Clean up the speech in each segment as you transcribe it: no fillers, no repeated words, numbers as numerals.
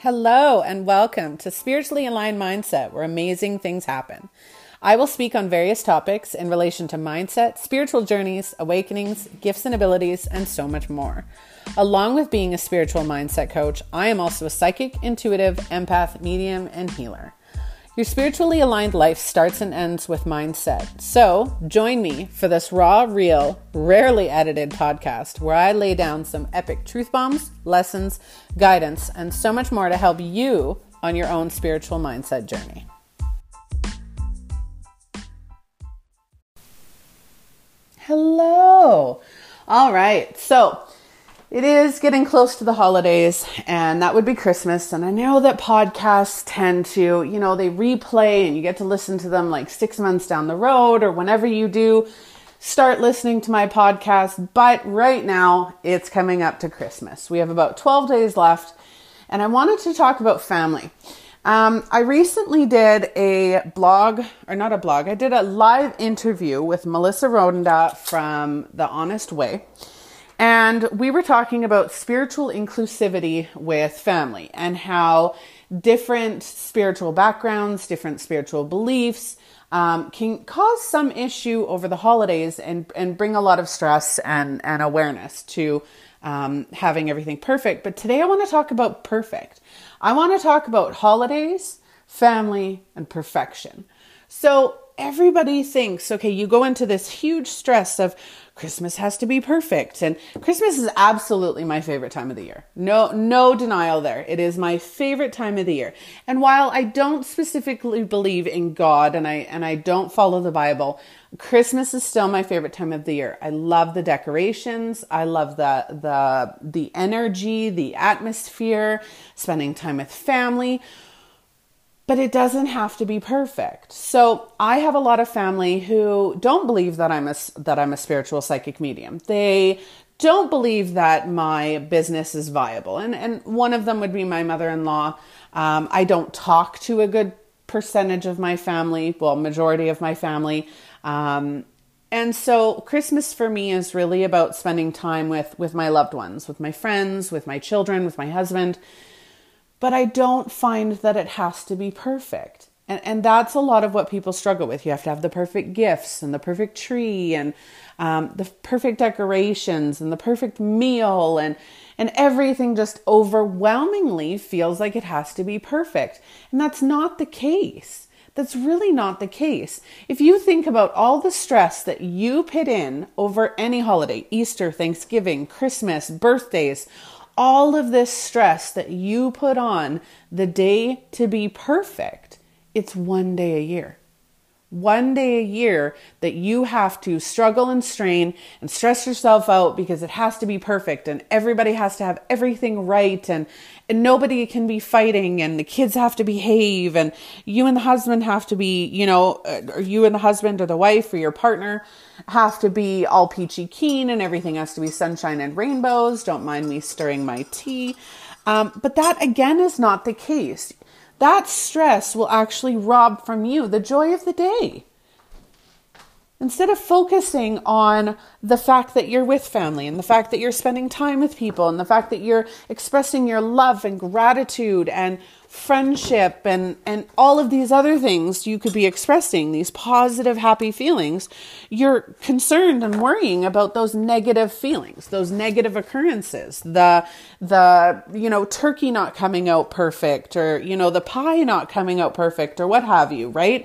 Hello and welcome to Spiritually Aligned Mindset, where amazing things happen. I will speak on various topics in relation to mindset, spiritual journeys, awakenings, gifts and abilities, and so much more. Along with being a spiritual mindset coach, I am also a psychic, intuitive, empath, medium, and healer. Your spiritually aligned life starts and ends with mindset. So join me for this raw, real, rarely edited podcast where I lay down some epic truth bombs, lessons, guidance, and so much more to help you on your own spiritual mindset journey. Hello. All right. So it is getting close to the holidays, and that would be Christmas. And I know that podcasts tend to, they replay and you get to listen to them like 6 months down the road or whenever you do start listening to my podcast. But right now it's coming up to Christmas. We have about 12 days left, and I wanted to talk about family. I recently did I did a live interview with Melissa Rodenda from The Honest Way. And we were talking about spiritual inclusivity with family and how different spiritual backgrounds, different spiritual beliefs can cause some issue over the holidays and bring a lot of stress and awareness to having everything perfect. But today I want to talk about perfect. I want to talk about holidays, family, and perfection. So everybody thinks, okay, you go into this huge stress of Christmas has to be perfect. And Christmas is absolutely my favorite time of the year. No denial there. It is my favorite time of the year. And while I don't specifically believe in God and I don't follow the Bible, Christmas is still my favorite time of the year. I love the decorations. I love the energy, the atmosphere, spending time with family. But it doesn't have to be perfect. So I have a lot of family who don't believe that I'm a spiritual psychic medium. They don't believe that my business is viable. And one of them would be my mother-in-law. I don't talk to a good percentage of my family, majority of my family. And so Christmas for me is really about spending time with my loved ones, with my friends, with my children, with my husband. But I don't find that it has to be perfect. And that's a lot of what people struggle with. You have to have the perfect gifts and the perfect tree and the perfect decorations and the perfect meal and everything just overwhelmingly feels like it has to be perfect. And that's not the case. That's really not the case. If you think about all the stress that you put in over any holiday, Easter, Thanksgiving, Christmas, birthdays, all of this stress that you put on the day to be perfect, it's one day a year. One day a year that you have to struggle and strain and stress yourself out because it has to be perfect and everybody has to have everything right and nobody can be fighting and the kids have to behave and you and the husband have to be, or you and the husband or the wife or your partner have to be all peachy keen and everything has to be sunshine and rainbows. Don't mind me stirring my tea. But that again is not the case. That stress will actually rob from you the joy of the day. Instead of focusing on the fact that you're with family and the fact that you're spending time with people and the fact that you're expressing your love and gratitude and friendship and all of these other things you could be expressing, these positive, happy feelings, you're concerned and worrying about those negative feelings, those negative occurrences, the turkey not coming out perfect or, the pie not coming out perfect or what have you, right?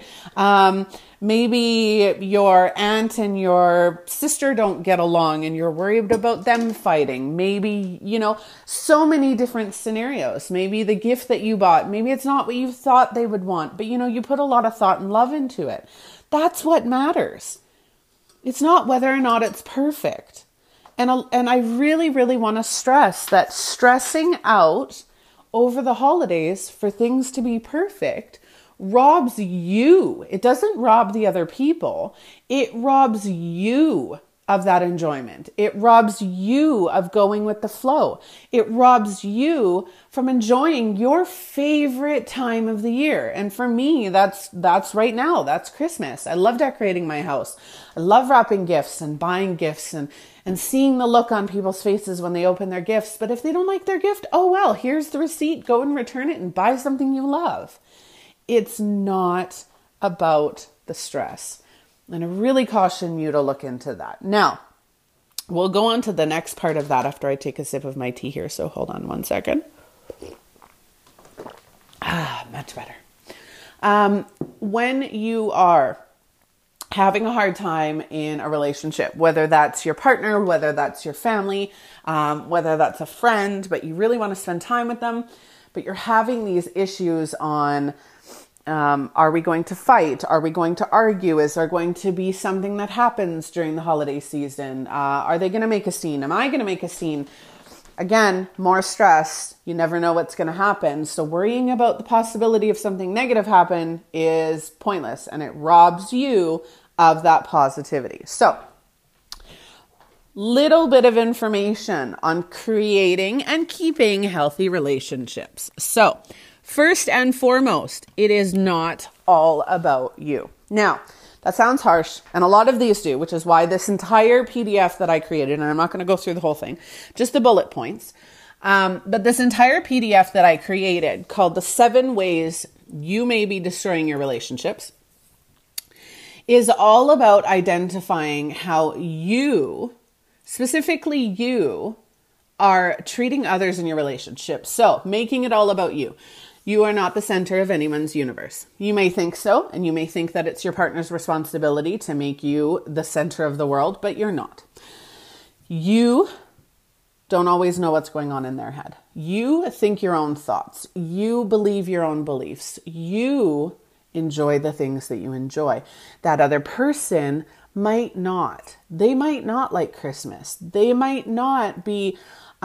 Maybe your aunt and your sister don't get along and you're worried about them fighting. Maybe, so many different scenarios. Maybe the gift that you bought, maybe it's not what you thought they would want, but you put a lot of thought and love into it. That's what matters. It's not whether or not it's perfect. And I really, really want to stress that stressing out over the holidays for things to be perfect robs you. It doesn't rob the other people. It robs you of that enjoyment. It robs you of going with the flow. It robs you from enjoying your favorite time of the year. And for me, that's right now. That's Christmas. I love decorating my house. I love wrapping gifts and buying gifts and seeing the look on people's faces when they open their gifts. But if they don't like their gift, oh well, here's the receipt. Go and return it and buy something you love. It's not about the stress. And I really caution you to look into that. Now, we'll go on to the next part of that after I take a sip of my tea here. So hold on one second. Much better. When you are having a hard time in a relationship, whether that's your partner, whether that's your family, whether that's a friend, but you really want to spend time with them, but you're having these issues on are we going to fight? Are we going to argue? Is there going to be something that happens during the holiday season? Are they going to make a scene? Am I going to make a scene? Again, more stress. You never know what's going to happen. So worrying about the possibility of something negative happen is pointless, and it robs you of that positivity. So, little bit of information on creating and keeping healthy relationships. So, first and foremost, it is not all about you. Now, that sounds harsh, and a lot of these do, which is why this entire PDF that I created, and I'm not going to go through the whole thing, just the bullet points, but this entire PDF that I created called The 7 Ways You May Be Destroying Your Relationships is all about identifying how you, specifically you, are treating others in your relationship. So, making it all about you. You are not the center of anyone's universe. You may think so, and you may think that it's your partner's responsibility to make you the center of the world, but you're not. You don't always know what's going on in their head. You think your own thoughts. You believe your own beliefs. You enjoy the things that you enjoy. That other person might not. They might not like Christmas. They might not be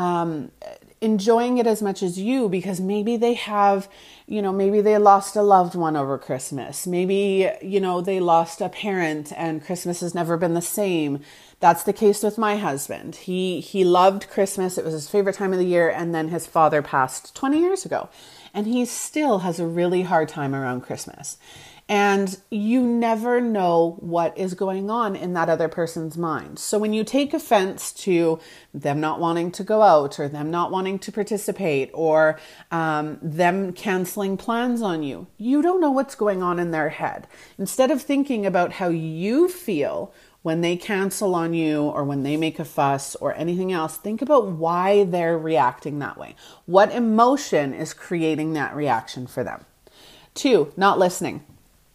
enjoying it as much as you because maybe they have, maybe they lost a loved one over Christmas. Maybe, they lost a parent and Christmas has never been the same. That's the case with my husband. He loved Christmas. It was his favorite time of the year. And then his father passed 20 years ago. And he still has a really hard time around Christmas. And you never know what is going on in that other person's mind. So when you take offense to them not wanting to go out or them not wanting to participate or them canceling plans on you, you don't know what's going on in their head. Instead of thinking about how you feel when they cancel on you or when they make a fuss or anything else, think about why they're reacting that way. What emotion is creating that reaction for them? 2, not listening.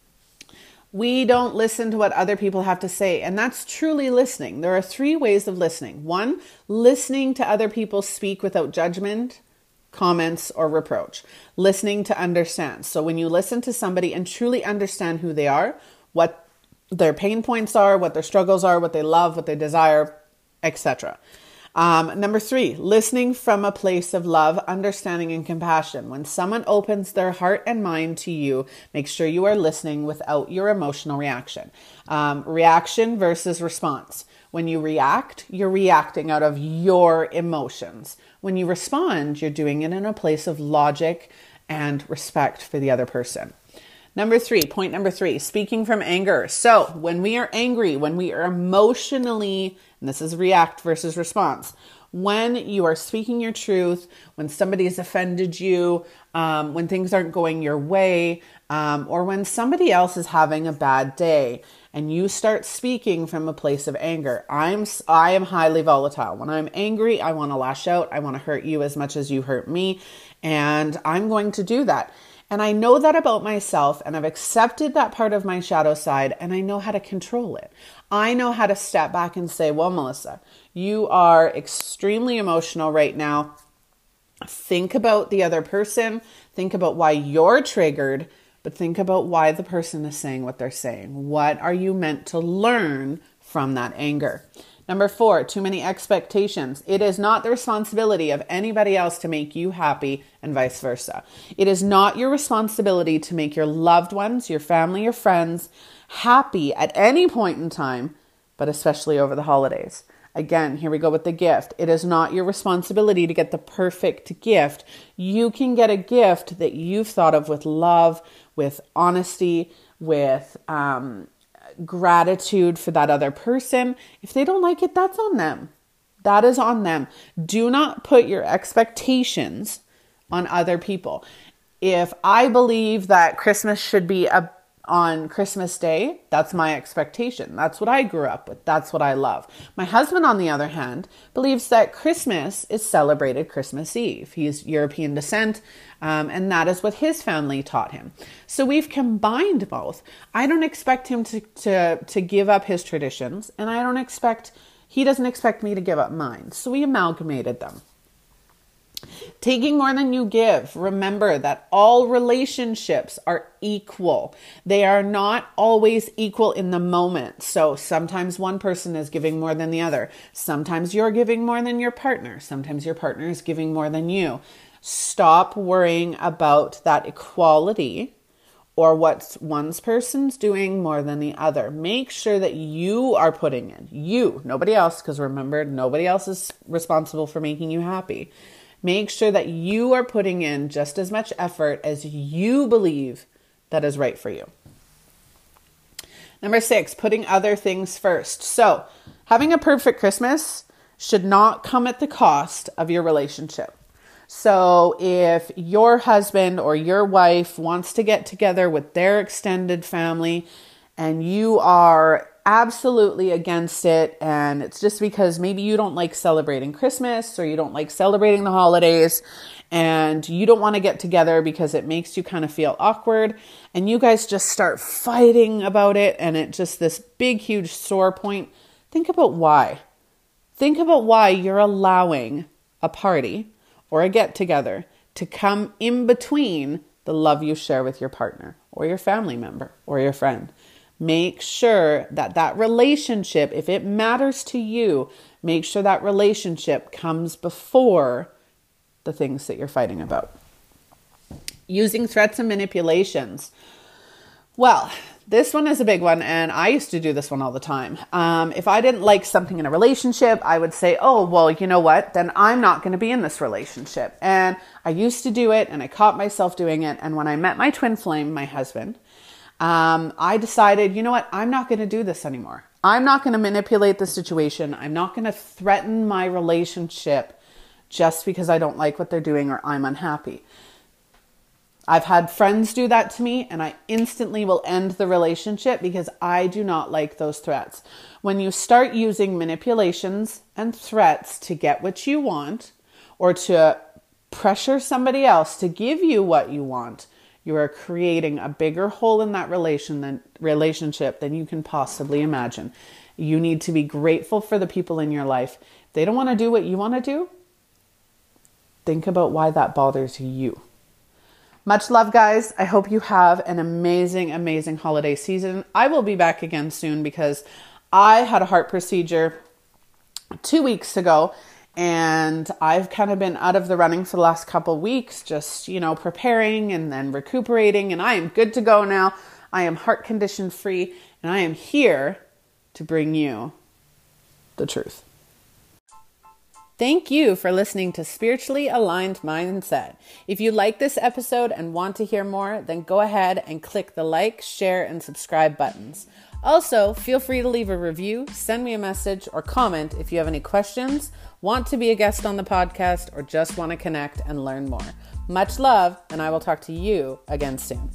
We don't listen to what other people have to say, and that's truly listening. There are 3 ways of listening. 1, listening to other people speak without judgment, comments, or reproach. Listening to understand. So when you listen to somebody and truly understand who they are, what their pain points are, what their struggles are, what they love, what they desire, etc. Number 3, listening from a place of love, understanding, and compassion. When someone opens their heart and mind to you, make sure you are listening without your emotional reaction. Reaction versus response. When you react, you're reacting out of your emotions. When you respond, you're doing it in a place of logic and respect for the other person. Point number 3, speaking from anger. So when we are angry, when we are emotionally, and this is react versus response, when you are speaking your truth, when somebody has offended you, when things aren't going your way, or when somebody else is having a bad day and you start speaking from a place of anger, I am highly volatile. When I'm angry, I want to lash out. I want to hurt you as much as you hurt me. And I'm going to do that. And I know that about myself, and I've accepted that part of my shadow side, and I know how to control it. I know how to step back and say, well, Melissa, you are extremely emotional right now. Think about the other person. Think about why you're triggered, but think about why the person is saying what they're saying. What are you meant to learn from that anger? Number 4, too many expectations. It is not the responsibility of anybody else to make you happy and vice versa. It is not your responsibility to make your loved ones, your family, your friends happy at any point in time but especially over the holidays. Again, here we go with the gift. It is not your responsibility to get the perfect gift. You can get a gift that you've thought of with love, with honesty, with gratitude for that other person. If they don't like it, that's on them. That is on them. Do not put your expectations on other people. If I believe that Christmas should be on Christmas Day, that's my expectation. That's what I grew up with. That's what I love. My husband, on the other hand, believes that Christmas is celebrated Christmas Eve. He's European descent, and that is what his family taught him. So we've combined both. I don't expect him to give up his traditions, and he doesn't expect me to give up mine. So we amalgamated them. Taking more than you give. Remember that all relationships are equal. They are not always equal in the moment. So sometimes one person is giving more than the other. Sometimes you're giving more than your partner. Sometimes your partner is giving more than you. Stop worrying about that equality or what one person's doing more than the other. Make sure that you are putting in. You, nobody else, because remember, nobody else is responsible for making you happy. Make sure that you are putting in just as much effort as you believe that is right for you. Number 6, putting other things first. So having a perfect Christmas should not come at the cost of your relationship. So if your husband or your wife wants to get together with their extended family and you are absolutely against it, and it's just because maybe you don't like celebrating Christmas or you don't like celebrating the holidays and you don't want to get together because it makes you kind of feel awkward, and you guys just start fighting about it and it just this big huge sore point, think about why. Think about why you're allowing a party or a get together to come in between the love you share with your partner or your family member or your friend. Make sure that relationship, if it matters to you, make sure that relationship comes before the things that you're fighting about. Using threats and manipulations. Well, this one is a big one, and I used to do this one all the time. If I didn't like something in a relationship, I would say, oh, well, you know what? Then I'm not going to be in this relationship. And I used to do it, and I caught myself doing it. And when I met my twin flame, my husband, I decided, you know what? I'm not going to do this anymore. I'm not going to manipulate the situation. I'm not going to threaten my relationship just because I don't like what they're doing or I'm unhappy. I've had friends do that to me, and I instantly will end the relationship because I do not like those threats. When you start using manipulations and threats to get what you want or to pressure somebody else to give you what you want, you are creating a bigger hole in that relationship than you can possibly imagine. You need to be grateful for the people in your life. If they don't want to do what you want to do, think about why that bothers you. Much love, guys. I hope you have an amazing, amazing holiday season. I will be back again soon because I had a heart procedure 2 weeks ago, and I've kind of been out of the running for the last couple weeks, just, preparing and then recuperating, and I am good to go now. I am heart condition free, and I am here to bring you the truth. Thank you for listening to Spiritually Aligned Mindset. If you like this episode and want to hear more, then go ahead and click the like, share, and subscribe buttons. Also, feel free to leave a review, send me a message, or comment if you have any questions, want to be a guest on the podcast, or just want to connect and learn more. Much love, and I will talk to you again soon.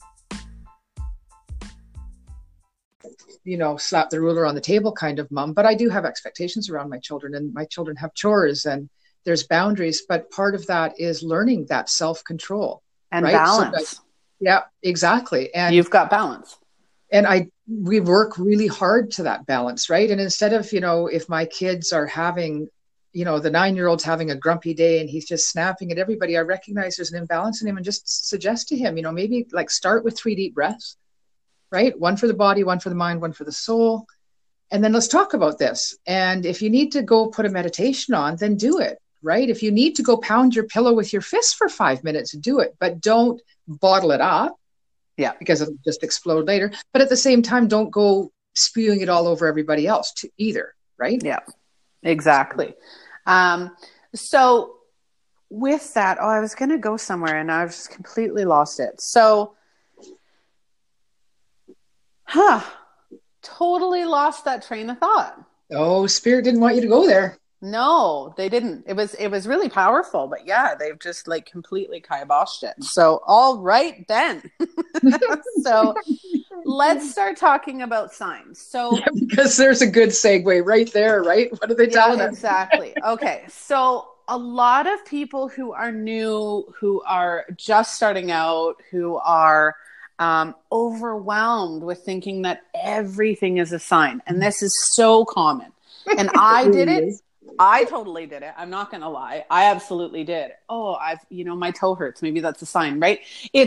Slap the ruler on the table kind of mom, but I do have expectations around my children, and my children have chores and there's boundaries, but part of that is learning that self-control and right? balance. Yeah, exactly. And you've got balance. And we work really hard to that balance, right? And instead of, if my kids are having, the 9-year-old's having a grumpy day and he's just snapping at everybody, I recognize there's an imbalance in him and just suggest to him, maybe like start with 3 deep breaths. Right? One for the body, one for the mind, one for the soul. And then let's talk about this. And if you need to go put a meditation on, then do it, right? If you need to go pound your pillow with your fist for 5 minutes, do it, but don't bottle it up. Yeah. Because it'll just explode later. But at the same time, don't go spewing it all over everybody else either, right? Yeah, exactly. So with that, I was going to go somewhere and I've just completely lost it. So, totally lost that train of thought. Oh, Spirit didn't want you to go there. No, they didn't. It was really powerful, but yeah, they've just like completely kiboshed it. So, all right then. So, let's start talking about signs. So, because there's a good segue right there, right? What are they telling us? Exactly. Okay. So, a lot of people who are new, who are just starting out, who are overwhelmed with thinking that everything is a sign. And this is so common. And I did it. I totally did it. I'm not going to lie. I absolutely did. Oh, my toe hurts. Maybe that's a sign, right?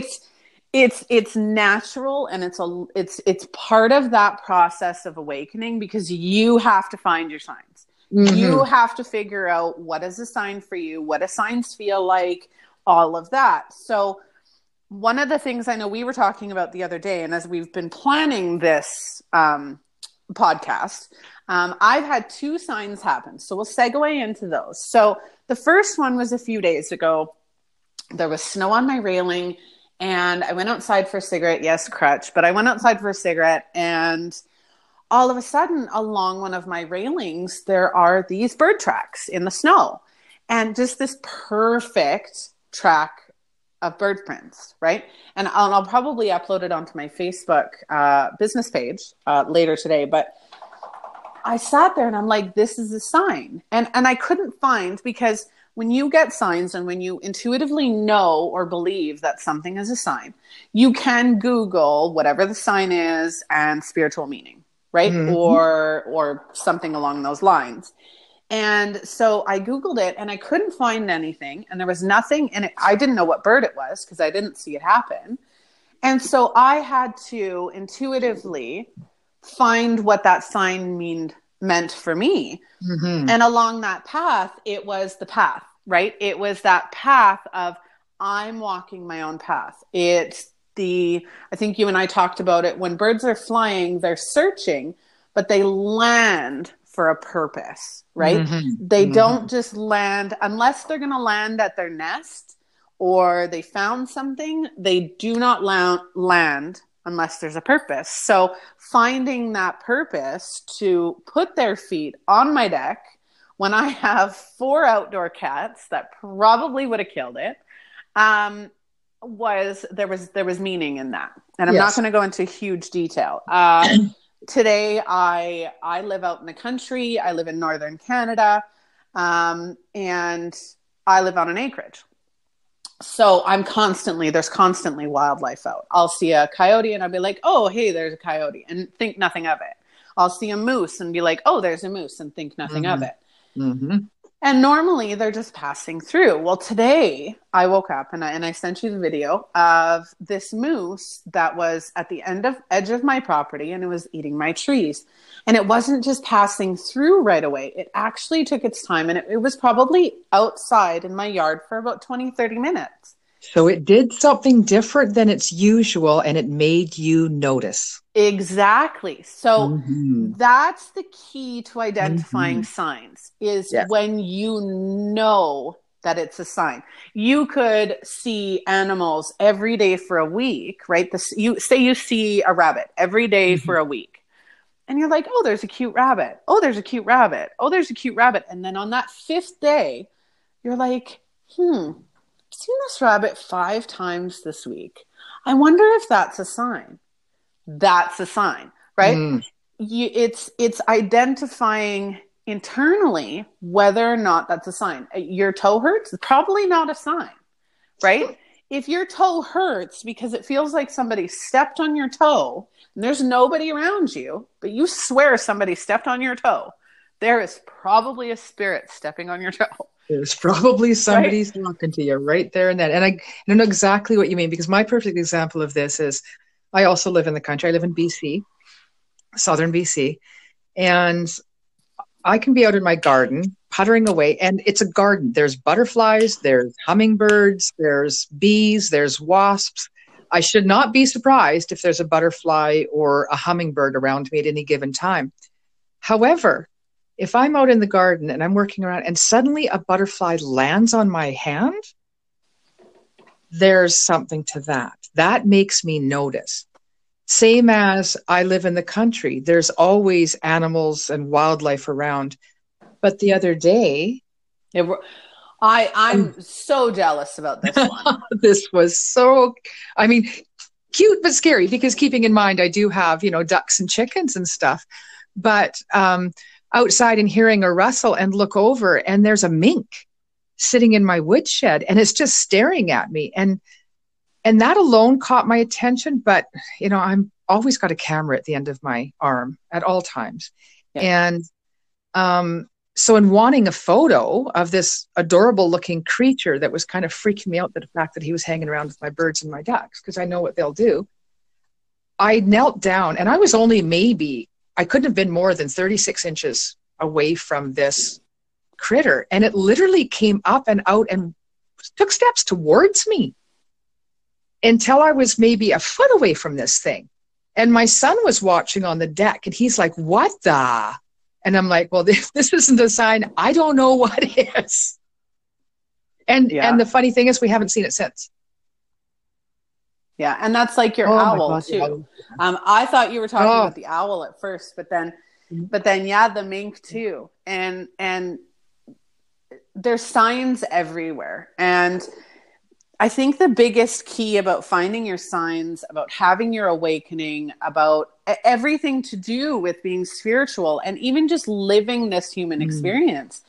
It's natural, and it's part of that process of awakening, because you have to find your signs. Mm-hmm. You have to figure out what is a sign for you, what do signs feel like, all of that. So one of the things I know we were talking about the other day, and as we've been planning this podcast, I've had 2 signs happen. So we'll segue into those. So the first one was a few days ago. There was snow on my railing, and I went outside for a cigarette. Yes, crutch, but I went outside for a cigarette, and all of a sudden, along one of my railings, there are these bird tracks in the snow, and just this perfect track of bird prints, right? And I'll probably upload it onto my Facebook business page later today. But I sat there and I'm like, this is a sign. And I couldn't find, because when you get signs and when you intuitively know or believe that something is a sign, you can Google whatever the sign is and spiritual meaning, right? Mm-hmm. Or something along those lines. And so I Googled it and I couldn't find anything, and there was nothing in it. I didn't know what bird it was because I didn't see it happen. And so I had to intuitively find what that sign meant for me. Mm-hmm. And along that path, it was the path, right? It was that path of, I'm walking my own path. I think you and I talked about it. When birds are flying, they're searching, but they land for a purpose, right? Mm-hmm. They mm-hmm. don't just land unless they're going to land at their nest or they found something. They do not land unless there's a purpose. So finding that purpose to put their feet on my deck when I have 4 outdoor cats that probably would have killed it, there was meaning in that. And I'm not going to go into huge detail. Today, I live out in the country. I live in northern Canada, and I live on an acreage. So there's constantly wildlife out. I'll see a coyote and I'll be like, oh, hey, there's a coyote, and think nothing of it. I'll see a moose and be like, oh, there's a moose, and think nothing mm-hmm. of it. Mm-hmm. And normally they're just passing through. Well, today I woke up and I sent you the video of this moose that was at the edge of my property, and it was eating my trees. And it wasn't just passing through right away. It actually took its time, and it was probably outside in my yard for about 20, 30 minutes. So it did something different than its usual, and it made you notice. Exactly. So mm-hmm. that's the key to identifying mm-hmm. signs, is when you know that it's a sign. You could see animals every day for a week, right? You see a rabbit every day mm-hmm. for a week. And you're like, oh, there's a cute rabbit. Oh, there's a cute rabbit. Oh, there's a cute rabbit. And then on that 5th day, you're like, I've seen this rabbit 5 times this week. I wonder if that's a sign. That's a sign, right? Mm. It's identifying internally whether or not that's a sign. Your toe hurts? Probably not a sign, right? If your toe hurts because it feels like somebody stepped on your toe and there's nobody around you, but you swear somebody stepped on your toe, there is probably a spirit stepping on your toe. There's probably somebody's talking to you right there and then. And I know exactly what you mean, because my perfect example of this is I also live in the country. I live in BC, southern BC, and I can be out in my garden puttering away, and it's a garden. There's butterflies, there's hummingbirds, there's bees, there's wasps. I should not be surprised if there's a butterfly or a hummingbird around me at any given time. However, if I'm out in the garden and I'm working around and suddenly a butterfly lands on my hand, there's something to that. That makes me notice. Same as I live in the country. There's always animals and wildlife around. But the other day, I'm so jealous about this one. This was so, I mean, cute but scary, because keeping in mind I do have, ducks and chickens and stuff. But outside and hearing a rustle and look over, and there's a mink sitting in my woodshed, and it's just staring at me. And that alone caught my attention. But, I'm always got a camera at the end of my arm at all times. Yeah. And so in wanting a photo of this adorable looking creature that was kind of freaking me out, the fact that he was hanging around with my birds and my ducks, because I know what they'll do, I knelt down, and I was only I couldn't have been more than 36 inches away from this critter. And it literally came up and out and took steps towards me until I was maybe a foot away from this thing. And my son was watching on the deck, and he's like, "What the?" And I'm like, well, this isn't a sign. I don't know what is. And the funny thing is, we haven't seen it since. Yeah, and that's like your owl too. I thought you were talking about the owl at first, but then the mink too. And there's signs everywhere. And I think the biggest key about finding your signs, about having your awakening, about everything to do with being spiritual and even just living this human experience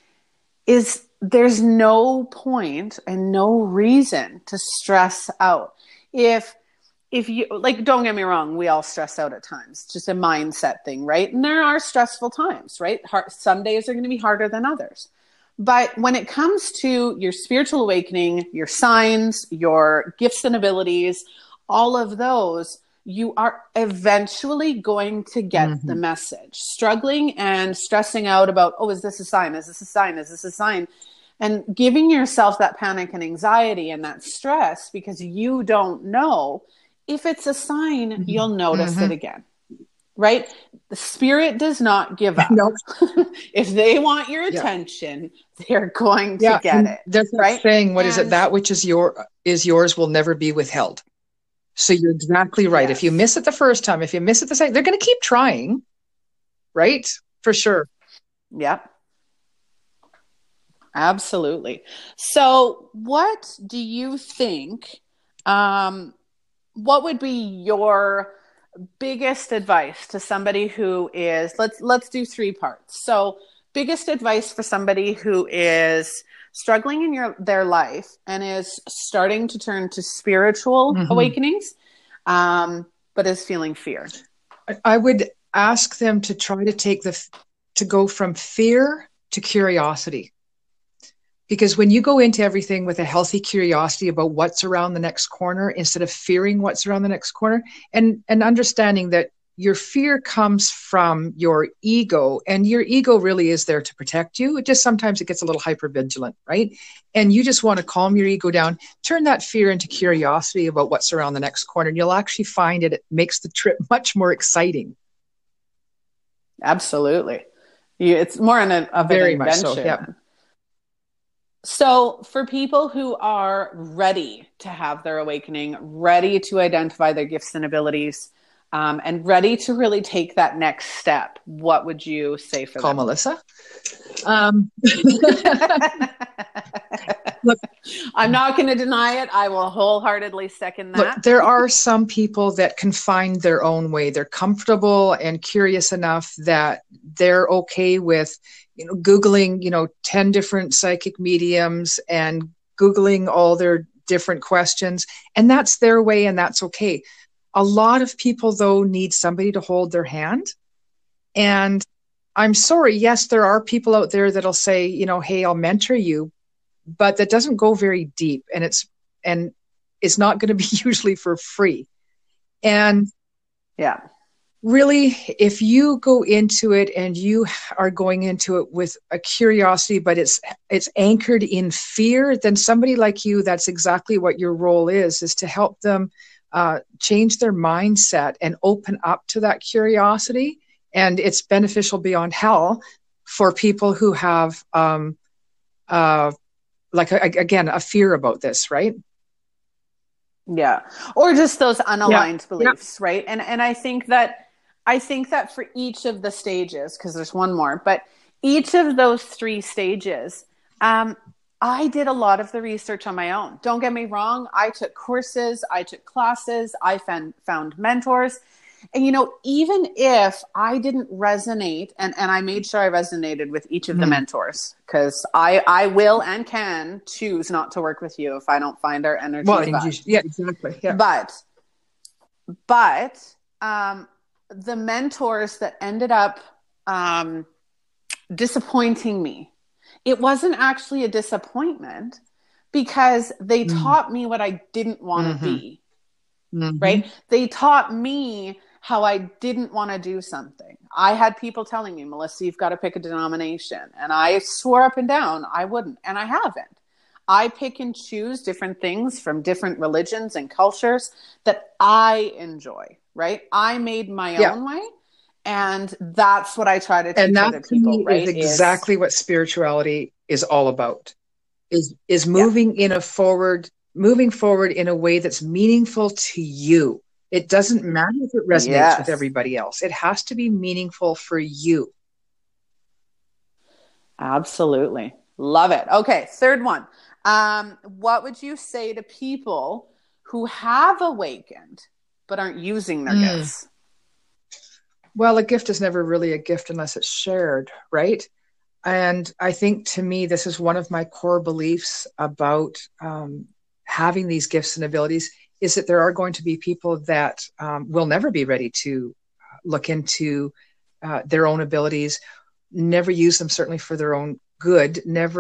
is there's no point and no reason to stress out. If you, like, don't get me wrong, we all stress out at times. It's just a mindset thing, right? And there are stressful times, right? Some days are going to be harder than others. But when it comes to your spiritual awakening, your signs, your gifts and abilities, all of those, you are eventually going to get the message. Struggling and stressing out about, is this a sign? Is this a sign? Is this a sign? And giving yourself that panic and anxiety and that stress because you don't know if it's a sign, you'll notice it again. Right? The spirit does not give up. Nope. If they want your attention, they're going to get it. There's that saying, what is it? That which is yours will never be withheld. So you're exactly right. Yes. If you miss it the first time, if you miss it the second, they're going to keep trying. Right? For sure. Yep. Absolutely. So what do you think, what would be your biggest advice to somebody who is, let's do 3 parts. So biggest advice for somebody who is struggling in their life and is starting to turn to spiritual awakenings, but is feeling fear. I would ask them to try to go from fear to curiosity. Because when you go into everything with a healthy curiosity about what's around the next corner, instead of fearing what's around the next corner, and understanding that your fear comes from your ego, and your ego really is there to protect you. Sometimes it gets a little hypervigilant, right? And you just want to calm your ego down, turn that fear into curiosity about what's around the next corner, and you'll actually find it makes the trip much more exciting. Absolutely. It's more of an Very adventure. Much so, yeah. So for people who are ready to have their awakening, ready to identify their gifts and abilities, and ready to really take that next step, what would you say for them? Call Melissa. Look, I'm not going to deny it. I will wholeheartedly second that. Look, there are some people that can find their own way. They're comfortable and curious enough that they're okay with Googling, 10 different psychic mediums and Googling all their different questions. And that's their way, and that's okay. A lot of people, though, need somebody to hold their hand. And I'm sorry, yes, there are people out there that'll say, hey, I'll mentor you, but that doesn't go very deep, and it's not going to be usually for free. And yeah. really, if you go into it and you are going into it with a curiosity, but it's anchored in fear, then somebody like you, that's exactly what your role is to help them change their mindset and open up to that curiosity. And it's beneficial beyond hell for people who have, again, a fear about this, right? Yeah. Or just those unaligned Yeah. beliefs, right? And I think that for each of the stages, because there's one more, but each of those 3 stages, I did a lot of the research on my own. Don't get me wrong. I took courses, I took classes, I found mentors. And, even if I didn't resonate, and I made sure I resonated with each of the mentors, because I will and can choose not to work with you if I don't find our energy. Yeah, exactly. Yeah. But the mentors that ended up disappointing me, it wasn't actually a disappointment because they taught me what I didn't want to be, right? They taught me how I didn't want to do something. I had people telling me, Melissa, you've got to pick a denomination. And I swore up and down I wouldn't, and I haven't. I pick and choose different things from different religions and cultures that I enjoy, right? I made my own way. And that's what I try to teach other people, right? Is exactly what spirituality is all about. Is moving moving forward in a way that's meaningful to you. It doesn't matter if it resonates with everybody else. It has to be meaningful for you. Absolutely. Love it. Okay, third one. What would you say to people who have awakened but aren't using their gifts? Well, a gift is never really a gift unless it's shared, right? And I think, to me, this is one of my core beliefs about having these gifts and abilities, is that there are going to be people that will never be ready to look into their own abilities, never use them, certainly for their own good, never